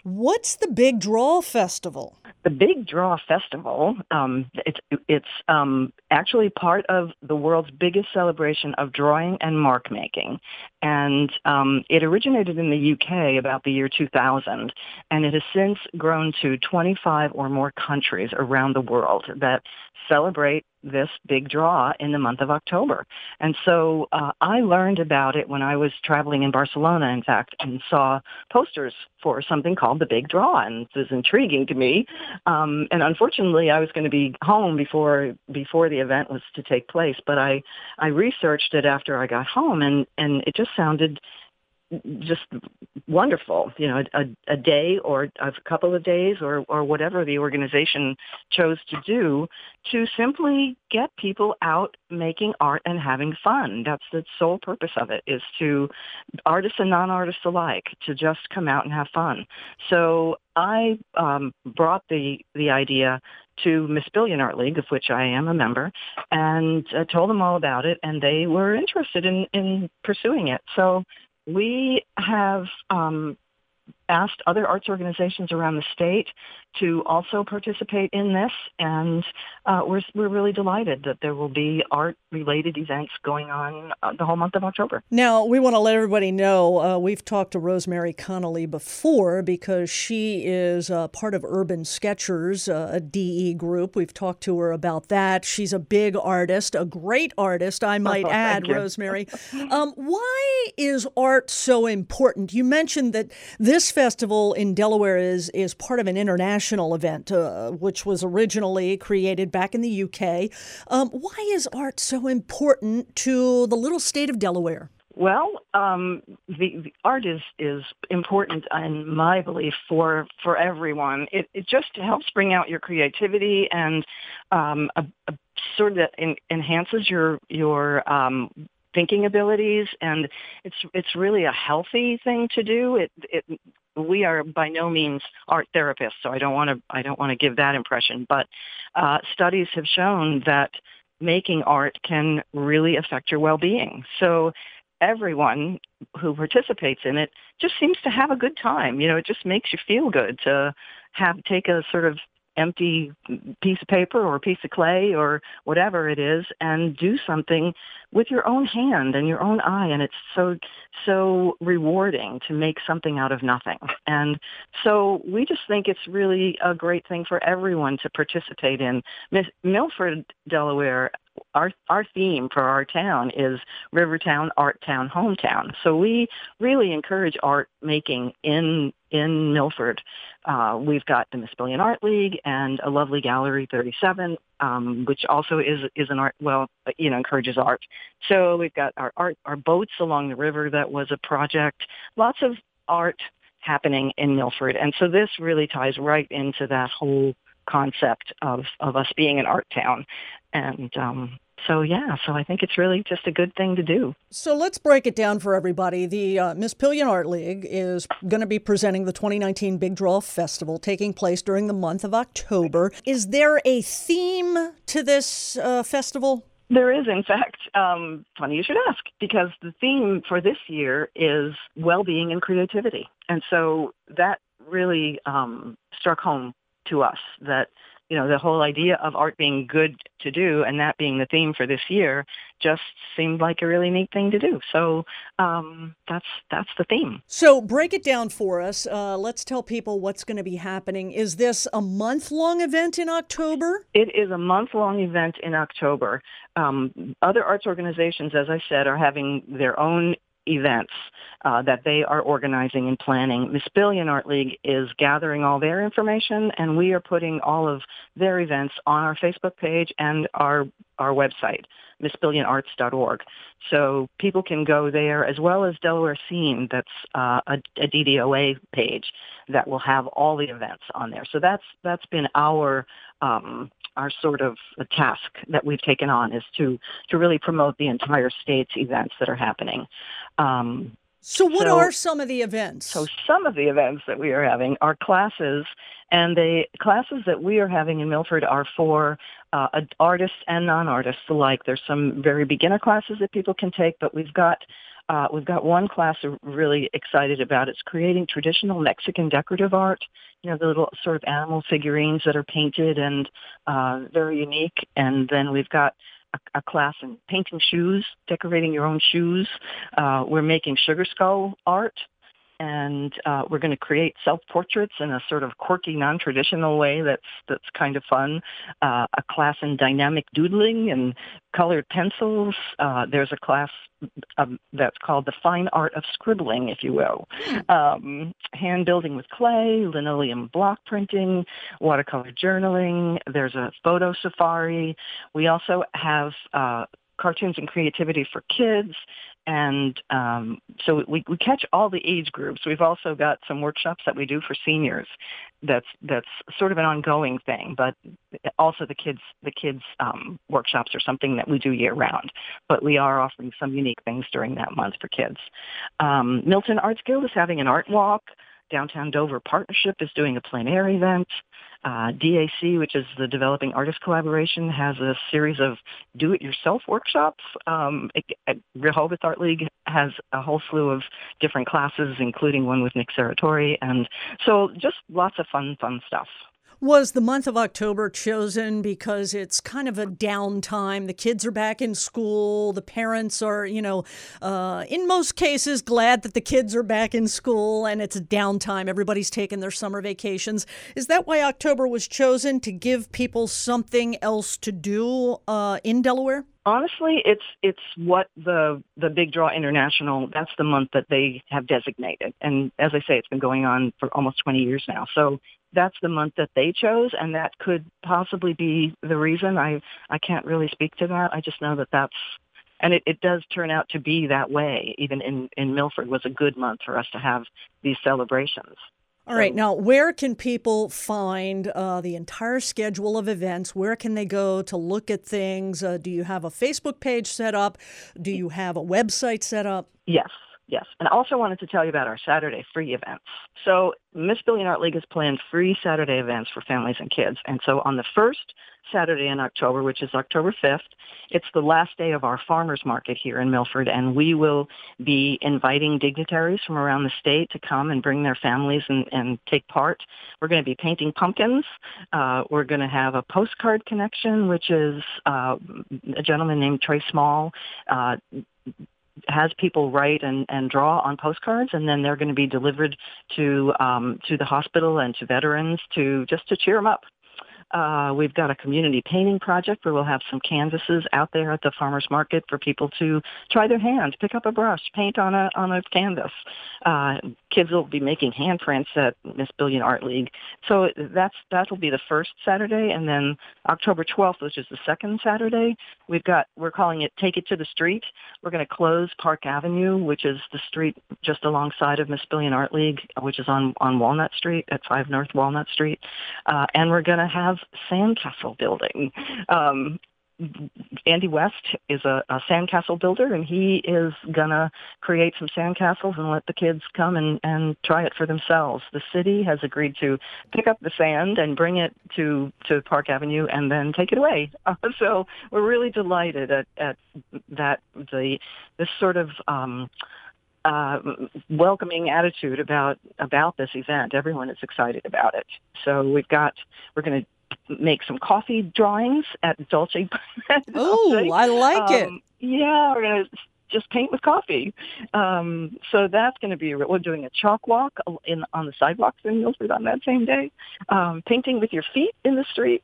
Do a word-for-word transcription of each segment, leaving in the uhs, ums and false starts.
What's the Big Draw Festival? The Big Draw Festival, um, it's it's um, actually part of the world's biggest celebration of drawing and mark making, and um, it originated in the U K about the year two thousand, and it has since grown to twenty-five or more countries around the world that celebrate this big draw in the month of October. And so uh, I learned about it when I was traveling in Barcelona, in fact, and saw posters for something called the Big Draw, and it was intriguing to me. Um, and unfortunately, I was going to be home before before the event was to take place, but I I researched it after I got home, and and it just sounded just wonderful, you know, a, a day or a couple of days or, or whatever the organization chose to do to simply get people out making art and having fun. That's the sole purpose of it, is to artists and non-artists alike to just come out and have fun. So I um, brought the, the idea to Miss Billion Art League, of which I am a member, and uh, told them all about it, and they were interested in, in pursuing it. So we have um, asked other arts organizations around the state to also participate in this, and uh, we're we're really delighted that there will be art-related events going on uh, the whole month of October. Now, we want to let everybody know uh, we've talked to Rosemary Connolly before because she is uh, part of Urban Sketchers, uh, a D E group. We've talked to her about that. She's a big artist, a great artist, I might Oh, add, thank you. Rosemary. Um, why is art so important? You mentioned that this festival in Delaware is is part of an international event, uh, which was originally created back in the U K. Um, why is art so important to the little state of Delaware? Well, um, the, the art is, is important, in my belief, for for everyone. It, it just helps bring out your creativity and um, a, a sort of en- enhances your your um, thinking abilities, and it's it's really a healthy thing to do. It, it we are by no means art therapists, so I don't want to I don't want to give that impression. But uh, studies have shown that making art can really affect your well-being. So everyone who participates in it just seems to have a good time. You know, it just makes you feel good to have take a sort of empty piece of paper or a piece of clay or whatever it is and do something with your own hand and your own eye. And it's so, so rewarding to make something out of nothing. And so we just think it's really a great thing for everyone to participate in. Miss Milford, Delaware, our our theme for our town is Rivertown, Art Town, Hometown. So we really encourage art making in in Milford. Uh, we've got the Miss Billion Art League and a lovely Gallery thirty-seven, um, which also is is an art, well, you know, encourages art. So we've got our art, our boats along the river. That was a project. Lots of art happening in Milford, and so this really ties right into that whole concept of of us being an art town. And um, so, yeah, so I think it's really just a good thing to do. So let's break it down for everybody. The uh, Miss Billion Art League is going to be presenting the twenty nineteen Big Draw Festival taking place during the month of October. Is there a theme to this uh, festival? There is, in fact. Um, funny you should ask, because the theme for this year is well-being and creativity. And so that really um, struck home to us that, you know, the whole idea of art being good to do and that being the theme for this year just seemed like a really neat thing to do. So um, that's that's the theme. So break it down for us. Uh, let's tell people what's going to be happening. Is this a month-long event in October? It is a month-long event in October. Um, other arts organizations, as I said, are having their own events uh, that they are organizing and planning. Miss Billion Art League is gathering all their information, and we are putting all of their events on our Facebook page and our our website, miss billion arts dot org. So people can go there, as well as Delaware Scene, that's uh, a, a D D O A page that will have all the events on there. So that's that's been our um, our sort of a task that we've taken on, is to to really promote the entire state's events that are happening. Um, So what so, are some of the events? So some of the events that we are having are classes, and the classes that we are having in Milford are for uh, artists and non-artists alike. There's some very beginner classes that people can take, but we've got Uh, we've got one class we're really excited about. It's creating traditional Mexican decorative art. You know, the little sort of animal figurines that are painted and uh, very unique. And then we've got a, a class in painting shoes, decorating your own shoes. Uh, we're making sugar skull art. And uh, we're going to create self-portraits in a sort of quirky, non-traditional way that's that's kind of fun. Uh, a class in dynamic doodling and colored pencils. Uh, there's a class um, that's called the fine art of scribbling, if you will. Um, hand building with clay, linoleum block printing, watercolor journaling. There's a photo safari. We also have uh, cartoons and creativity for kids. And um, so we, we catch all the age groups. We've also got some workshops that we do for seniors. That's that's sort of an ongoing thing, but also the kids the kids um, workshops are something that we do year round. But we are offering some unique things during that month for kids. Um, Milton Arts Guild is having an art walk. Downtown Dover Partnership is doing a plein air event. Uh, D A C, which is the Developing Artist Collaboration, has a series of do-it-yourself workshops. Um, it, it, Rehoboth Art League has a whole slew of different classes, including one with Nick Saratori. And so just lots of fun, fun stuff. Was the month of October chosen because it's kind of a downtime? The kids are back in school. The parents are, you know, uh, in most cases, glad that the kids are back in school and it's a downtime. Everybody's taking their summer vacations. Is that why October was chosen, to give people something else to do uh, in Delaware? Honestly, it's it's what the the Big Draw International, that's the month that they have designated. And as I say, it's been going on for almost twenty years now. So that's the month that they chose, and that could possibly be the reason. I, I can't really speak to that. I just know that that's, and it, it does turn out to be that way. Even in, in Milford was a good month for us to have these celebrations. All right. Now, where can people find uh, the entire schedule of events? Where can they go to look at things? Uh, do you have a Facebook page set up? Do you have a website set up? Yes. Yes. And I also wanted to tell you about our Saturday free events. So Miss Billion Art League has planned free Saturday events for families and kids. And so on the first Saturday in October, which is October fifth, it's the last day of our farmers market here in Milford, and we will be inviting dignitaries from around the state to come and bring their families and, and take part. We're going to be painting pumpkins. Uh, we're going to have a postcard connection, which is uh, a gentleman named Trey Small, uh, has people write and, and draw on postcards, and then they're going to be delivered to um, to the hospital and to veterans to just to cheer them up. Uh, we've got a community painting project where we'll have some canvases out there at the farmers market for people to try their hands, pick up a brush, paint on a on a canvas. Uh, kids will be making handprints at Miss Billion Art League. So that's that'll be the first Saturday, and then October twelfth, which is the second Saturday, we've got we're calling it Take It to the Street. We're going to close Park Avenue, which is the street just alongside of Miss Billion Art League, which is on on Walnut Street at five North Walnut Street, uh, and we're going to have sandcastle building. Um, Andy West is a, a sandcastle builder, and he is going to create some sandcastles and let the kids come and, and try it for themselves. The city has agreed to pick up the sand and bring it to, to Park Avenue and then take it away. Uh, so we're really delighted at, at that, the this sort of um, uh, welcoming attitude about about this event. Everyone is excited about it. So we've got, we're going to make some coffee drawings at Dolce. Oh, I like it. Um, yeah, we're going to just paint with coffee. Um, so that's going to be, we're doing a chalk walk in on the sidewalks in Milford on that same day. Um, painting with your feet in the street.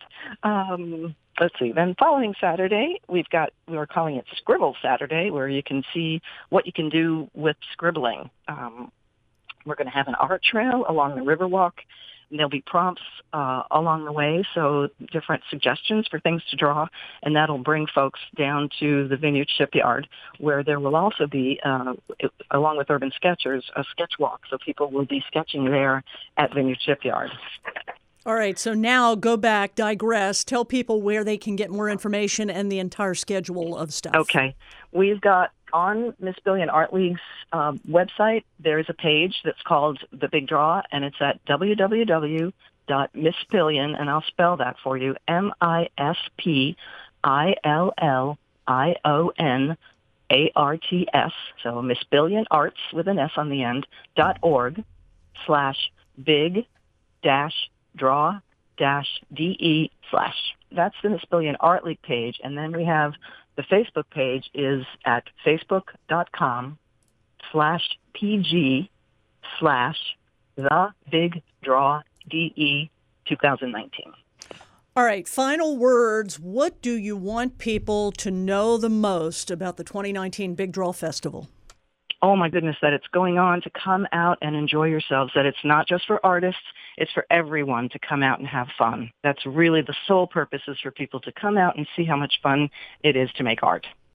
Um, let's see. Then following Saturday, we've got, we were calling it Scribble Saturday, where you can see what you can do with scribbling. Um, we're going to have an art trail along the Riverwalk. And there'll be prompts uh, along the way, so different suggestions for things to draw, and that'll bring folks down to the Vineyard Shipyard, where there will also be, uh, along with Urban Sketchers, a sketch walk, so people will be sketching there at Vineyard Shipyard. All right, so now go back, digress, tell people where they can get more information and the entire schedule of stuff. Okay. We've got on Miss Billion Art League's uh, website, there is a page that's called The Big Draw, and it's at w w w dot miss billion, and I'll spell that for you, M I S P I L L I O N A R T S, so Miss Billion Arts with an S on the end, dot org slash big dash draw dash DE slash. That's the Miss Billion Art League page. And then we have the Facebook page is at facebook.com slash PG slash the big draw DE twenty nineteen. All right, final words. What do you want people to know the most about the twenty nineteen Big Draw Festival? Oh, my goodness, that it's going on, to come out and enjoy yourselves, that it's not just for artists, it's for everyone to come out and have fun. That's really the sole purpose, is for people to come out and see how much fun it is to make art.